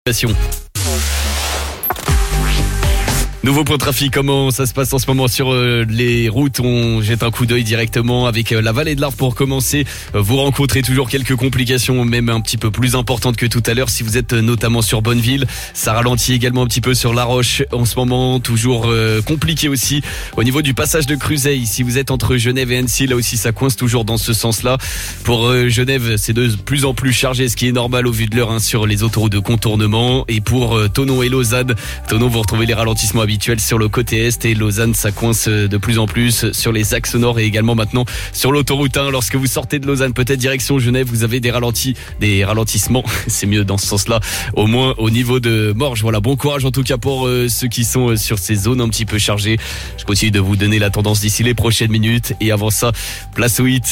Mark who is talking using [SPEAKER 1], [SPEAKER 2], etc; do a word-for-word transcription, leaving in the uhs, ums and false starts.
[SPEAKER 1] Nouveau point de trafic, comment ça se passe en ce moment sur euh, les routes? On jette un coup d'œil directement avec euh, la vallée de l'Arve pour commencer. Euh, vous rencontrez toujours quelques complications, même un petit peu plus importantes que tout à l'heure. Si vous êtes euh, notamment sur Bonneville, ça ralentit également un petit peu sur La Roche. En ce moment, toujours euh, compliqué aussi au niveau du passage de Cruzeil. Si vous êtes entre Genève et Annecy, là aussi ça coince toujours dans ce sens-là. Pour euh, Genève, c'est de plus en plus chargé, ce qui est normal au vu de l'heure hein, sur les autoroutes de contournement. Et pour euh, Thonon et Lausanne, Thonon, vous retrouvez les ralentissements habituel sur le côté est et Lausanne, ça coince de plus en plus sur les axes nord et également maintenant sur l'autoroute un. Lorsque vous sortez de Lausanne, peut-être direction Genève, vous avez des ralentis, des ralentissements, c'est mieux dans ce sens-là, au moins au niveau de Morges. Voilà, bon courage en tout cas pour euh, ceux qui sont euh, sur ces zones un petit peu chargées. Je continue de vous donner la tendance d'ici les prochaines minutes et avant ça, place au hit.